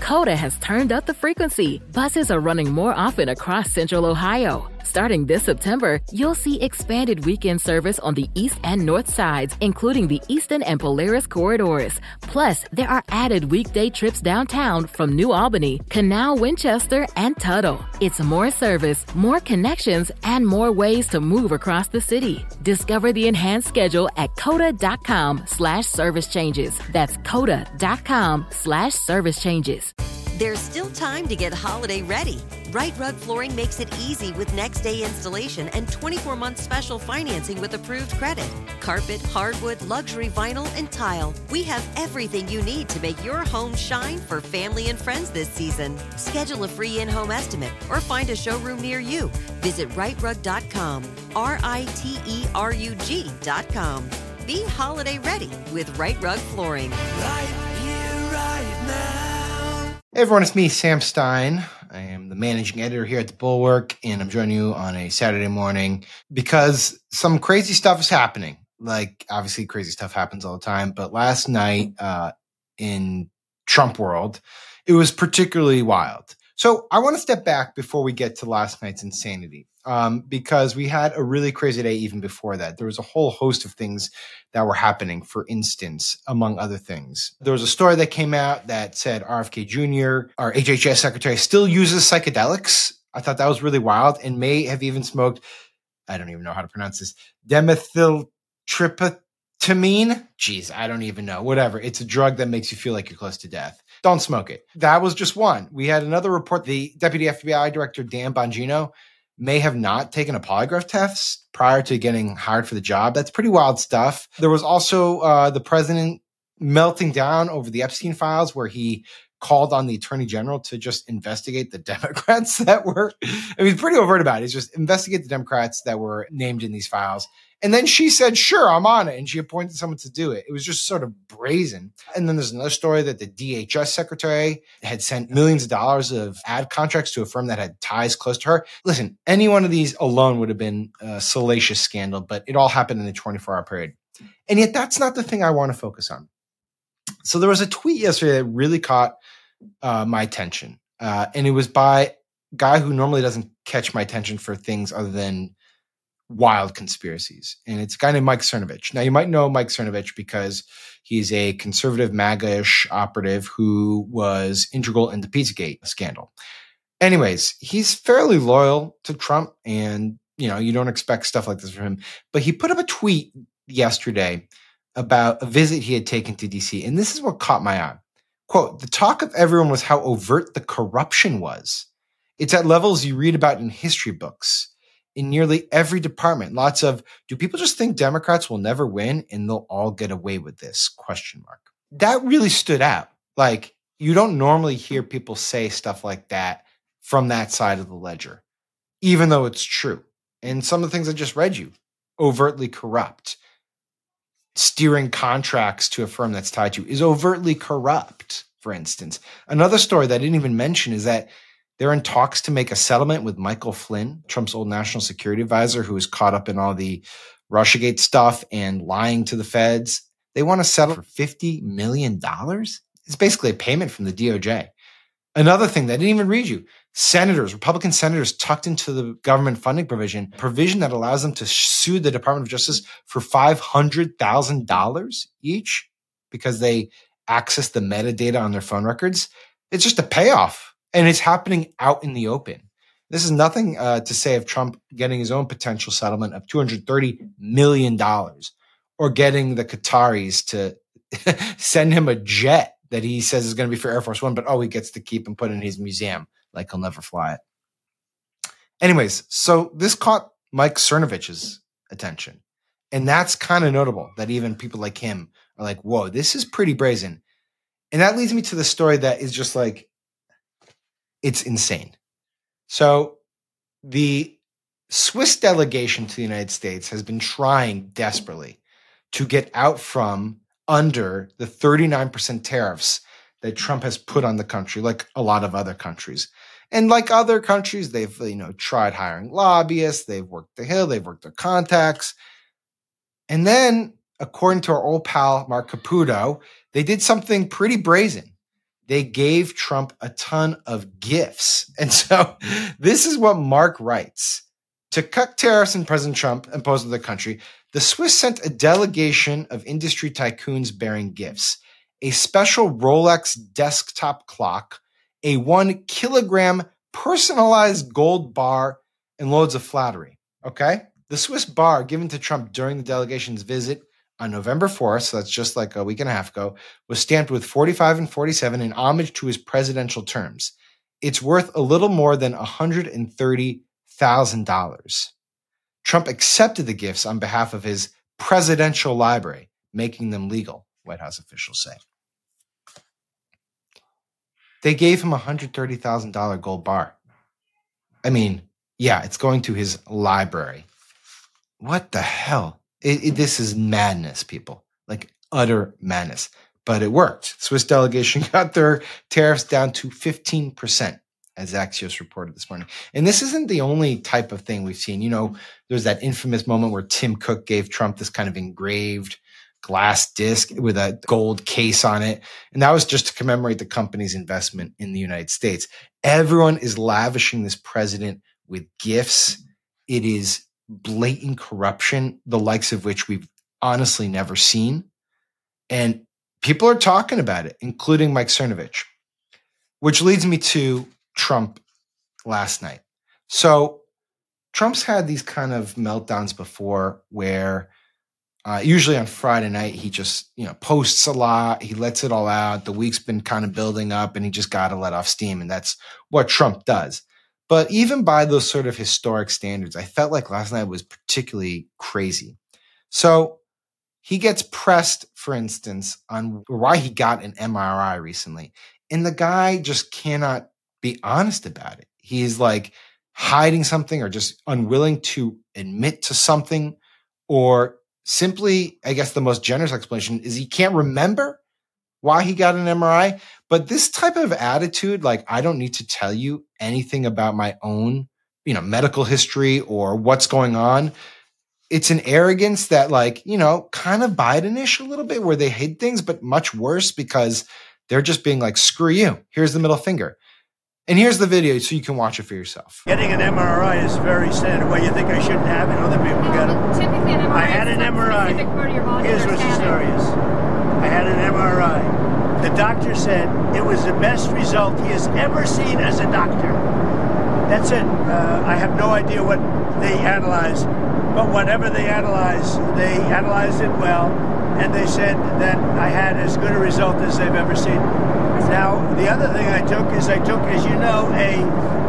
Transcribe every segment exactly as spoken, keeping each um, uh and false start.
Coda has turned up the frequency. Buses are running more often across Central Ohio. Starting this September, you'll see expanded weekend service on the east and north sides, including the Eastern and Polaris corridors. Plus, there are added weekday trips downtown from New Albany, Canal, Winchester, and Tuttle. It's more service, more connections, and more ways to move across the city. Discover the enhanced schedule at coda.com slash service changes. That's coda.com slash service changes. There's still time to get holiday ready. Right Rug Flooring makes it easy with next day installation and twenty-four month special financing with approved credit. Carpet, hardwood, luxury vinyl, and tile. We have everything you need to make your home shine for family and friends this season. Schedule a free in-home estimate or find a showroom near you. Visit right rug dot com, R I T E R U G dot com. Be holiday ready with Right Rug Flooring. Right here, right now. Hey everyone, it's me, Sam Stein. I am the managing editor here at The Bulwark, and I'm joining you on a Saturday morning because some crazy stuff is happening. Like, obviously, crazy stuff happens all the time, but last night uh, in Trump world, it was particularly wild. So I want to step back before we get to last night's insanity, um, because we had a really crazy day even before that. There was a whole host of things that were happening. For instance, among other things, there was a story that came out that said R F K Junior, our H H S secretary, still uses psychedelics. I thought that was really wild and may have even smoked, I don't even know how to pronounce this, dimethyltryptamine. Jeez, I don't even know. Whatever. It's a drug that makes you feel like you're close to death. Don't smoke it. That was just one. We had another report. The Deputy F B I Director, Dan Bongino, may have not taken a polygraph test prior to getting hired for the job. That's pretty wild stuff. There was also uh, the president melting down over the Epstein files, where he called on the attorney general to just investigate the Democrats that were, I mean, pretty overt about it. It's just investigate the Democrats that were named in these files. And then she said, sure, I'm on it. And she appointed someone to do it. It was just sort of brazen. And then there's another story that the D H S secretary had sent millions of dollars of ad contracts to a firm that had ties close to her. Listen, any one of these alone would have been a salacious scandal, but it all happened in a twenty-four hour period. And yet that's not the thing I want to focus on. So there was a tweet yesterday that really caught uh, my attention. Uh, and it was by a guy who normally doesn't catch my attention for things other than wild conspiracies. And it's a guy named Mike Cernovich. Now, you might know Mike Cernovich because he's a conservative MAGA-ish operative who was integral in the Pizzagate scandal. Anyways, he's fairly loyal to Trump, and, you know, you don't expect stuff like this from him. But he put up a tweet yesterday about a visit he had taken to D C, and this is what caught my eye. Quote, the talk of everyone was how overt the corruption was. It's at levels you read about in history books. In nearly every department, lots of, do people just think Democrats will never win and they'll all get away with this? Question mark. That really stood out. Like, you don't normally hear people say stuff like that from that side of the ledger, even though it's true. And some of the things I just read you, overtly corrupt. Steering contracts to a firm that's tied to you is overtly corrupt, for instance. Another story that I didn't even mention is that they're in talks to make a settlement with Michael Flynn, Trump's old national security advisor, who was caught up in all the Russiagate stuff and lying to the feds. They want to settle for fifty million dollars. It's basically a payment from the D O J. Another thing that I didn't even read you, senators, Republican senators tucked into the government funding provision, provision that allows them to sue the Department of Justice for five hundred thousand dollars each because they access the metadata on their phone records. It's just a payoff. And it's happening out in the open. This is nothing uh, to say of Trump getting his own potential settlement of two hundred thirty million dollars or getting the Qataris to send him a jet that he says is going to be for Air Force One, but oh, he gets to keep and put in his museum like he'll never fly it. Anyways, so this caught Mike Cernovich's attention. And that's kind of notable that even people like him are like, whoa, this is pretty brazen. And that leads me to the story that is just like, it's insane. So the Swiss delegation to the United States has been trying desperately to get out from under the thirty-nine percent tariffs that Trump has put on the country, like a lot of other countries. And like other countries, they've, you know, tried hiring lobbyists, they've worked the Hill, they've worked their contacts. And then, according to our old pal, Mark Caputo, they did something pretty brazen. they gave Trump a ton of gifts. And so this is what Mark writes. To cut tariffs and President Trump imposed on the country, the Swiss sent a delegation of industry tycoons bearing gifts, a special Rolex desktop clock, a one kilogram personalized gold bar, and loads of flattery. Okay? The Swiss bar given to Trump during the delegation's visit on November fourth, so that's just like a week and a half ago, was stamped with forty-five and forty-seven in homage to his presidential terms. It's worth a little more than one hundred thirty thousand dollars. Trump accepted the gifts on behalf of his presidential library, making them legal, White House officials say. They gave him a one hundred thirty thousand dollars gold bar. I mean, yeah, it's going to his library. What the hell? It, it, this is madness, people. Like utter madness. But it worked. Swiss delegation got their tariffs down to fifteen percent, as Axios reported this morning. And this isn't the only type of thing we've seen. You know, there's that infamous moment where Tim Cook gave Trump this kind of engraved glass disc with a gold case on it. And that was just to commemorate the company's investment in the United States. Everyone is lavishing this president with gifts. It is blatant corruption, the likes of which we've honestly never seen. And people are talking about it, including Mike Cernovich, which leads me to Trump last night. So Trump's had these kind of meltdowns before where uh, usually on Friday night, he just, you know, posts a lot. He lets it all out. The week's been kind of building up and he just got to let off steam. And that's what Trump does. But even by those sort of historic standards, I felt like last night was particularly crazy. So he gets pressed, for instance, on why he got an M R I recently. And the guy just cannot be honest about it. He's like hiding something or just unwilling to admit to something, or simply, I guess the most generous explanation is he can't remember why he got an M R I. But this type of attitude, like, I don't need to tell you anything about my own, you know, medical history or what's going on. It's an arrogance that, like, you know, kind of Biden-ish a little bit, where they hid things, but much worse because they're just being like, screw you. Here's the middle finger. And here's the video so you can watch it for yourself. Getting an M R I is very standard. Well, you think I shouldn't have it? Other people got it. Typically, an M R I I had an M R I. Here's what the story is. I had an M R I. The doctor said it was the best result he has ever seen as a doctor. That's it. Uh, I have no idea what they analyzed, but whatever they analyzed, they analyzed it well, and they said that I had as good a result as they've ever seen. Now, the other thing I took is I took, as you know, a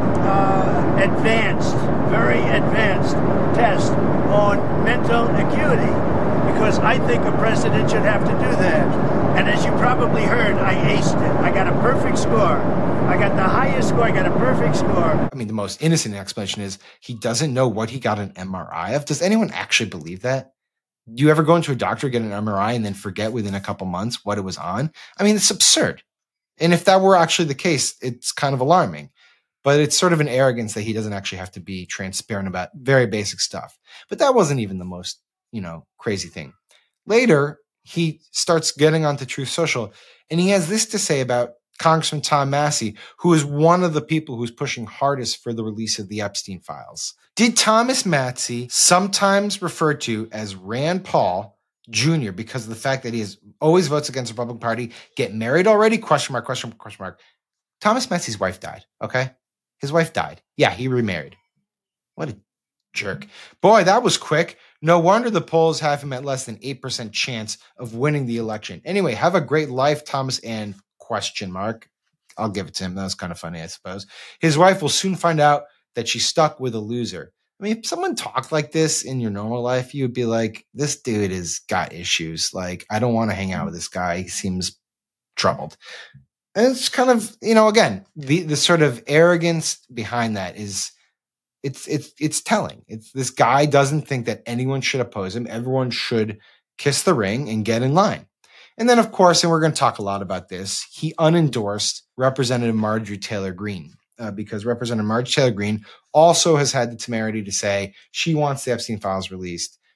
uh, advanced, very advanced test on mental acuity, because I think a president should have to do that. And as you probably heard, I aced it. I got a perfect score. I got the highest score. I got a perfect score. I mean, the most innocent explanation is he doesn't know what he got an M R I of. Does anyone actually believe that? Do you ever go into a doctor, get an M R I, and then forget within a couple months what it was on? I mean, it's absurd. And if that were actually the case, it's kind of alarming. But it's sort of an arrogance that he doesn't actually have to be transparent about very basic stuff. But that wasn't even the most, you know, crazy thing. Later, he starts getting onto Truth Social, and he has this to say about Congressman Tom Massie, who is one of the people who's pushing hardest for the release of the Epstein files. Did Thomas Massie, sometimes referred to as Rand Paul Junior, because of the fact that he has always votes against the Republican Party, get married already? Question mark, question mark, question mark. Thomas Massie's wife died, okay? His wife died. Yeah, he remarried. What a jerk. Boy, that was quick. No wonder the polls have him at less than eight percent chance of winning the election. Anyway, have a great life, Thomas, and question mark. I'll give it to him. That was kind of funny, I suppose. His wife will soon find out that she's stuck with a loser. I mean, if someone talked like this in your normal life, you would be like, this dude has got issues. Like, I don't want to hang out with this guy. He seems troubled. And it's kind of, you know, again, the, the sort of arrogance behind that is, It's it's it's telling. It's this guy doesn't think that anyone should oppose him. Everyone should kiss the ring and get in line. And then, of course, and we're going to talk a lot about this, he unendorsed Representative Marjorie Taylor Greene uh, because Representative Marjorie Taylor Greene also has had the temerity to say she wants the Epstein files released.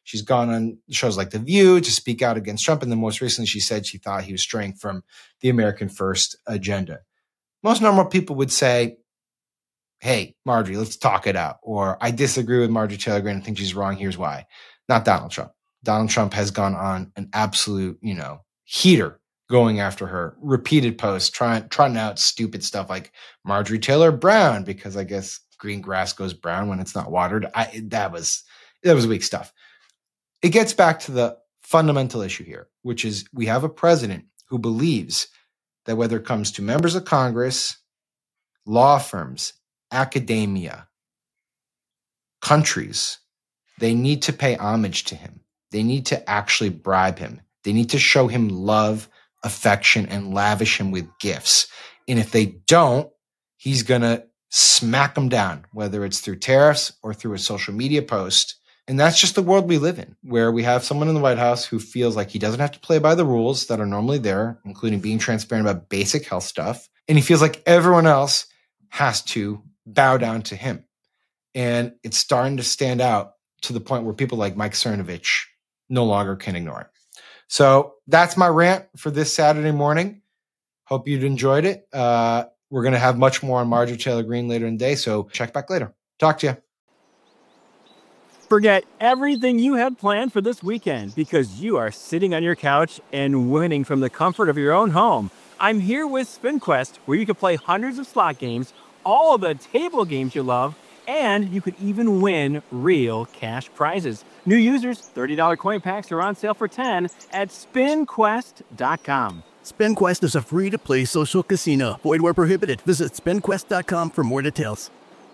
She's gone on shows like The View to speak out against Trump. And then most recently, she said she thought he was straying from the American First agenda. Most normal people would say, hey, Marjorie, let's talk it out. Or I disagree with Marjorie Taylor Greene and think she's wrong. Here's why. Not Donald Trump. Donald Trump has gone on an absolute, you know, heater going after her. Repeated posts, trying, trying out stupid stuff like Marjorie Taylor Brown, because I guess green grass goes brown when it's not watered. I, that was, that was weak stuff. It gets back to the fundamental issue here, which is we have a president who believes that whether it comes to members of Congress, law firms, academia, countries, they need to pay homage to him. They need to actually bribe him. They need to show him love, affection, and lavish him with gifts. And if they don't, he's going to smack them down, whether it's through tariffs or through a social media post. And that's just the world we live in, where we have someone in the White House who feels like he doesn't have to play by the rules that are normally there, including being transparent about basic health stuff. And he feels like everyone else has to bow down to him. And it's starting to stand out to the point where people like Mike Cernovich no longer can ignore it. So that's my rant for this Saturday morning. Hope you'd enjoyed it. Uh, we're going to have much more on Marjorie Taylor Greene later in the day, so check back later. Talk to you. Forget everything you had planned for this weekend because you are sitting on your couch and winning from the comfort of your own home. I'm here with SpinQuest, where you can play hundreds of slot games, all of the table games you love, and you could even win real cash prizes. New users, thirty dollars coin packs are on sale for ten dollars at spin quest dot com. SpinQuest is a free-to-play social casino. Void where prohibited. Visit spin quest dot com for more details.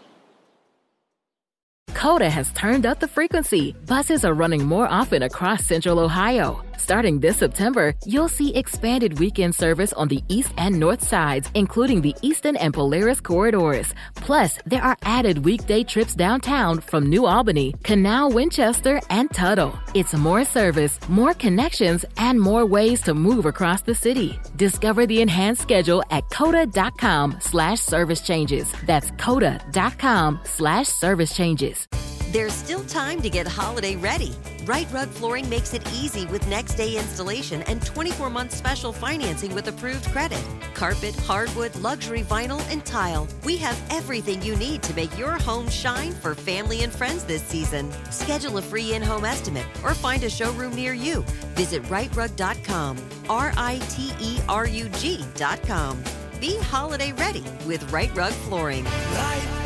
Coda has turned up the frequency. Buses are running more often across Central Ohio. Starting this September, you'll see expanded weekend service on the east and north sides, including the Eastern and Polaris corridors. Plus, there are added weekday trips downtown from New Albany, Canal, Winchester, and Tuttle. It's more service, more connections, and more ways to move across the city. Discover the enhanced schedule at coda.com slash service changes. That's coda.com slash service changes. There's still time to get holiday ready. Right Rug Flooring makes it easy with next day installation and twenty-four month special financing with approved credit. Carpet, hardwood, luxury vinyl, and tile. We have everything you need to make your home shine for family and friends this season. Schedule a free in-home estimate or find a showroom near you. Visit right rug dot com, R I T E R U G dot com. Be holiday ready with Right Rug Flooring. Right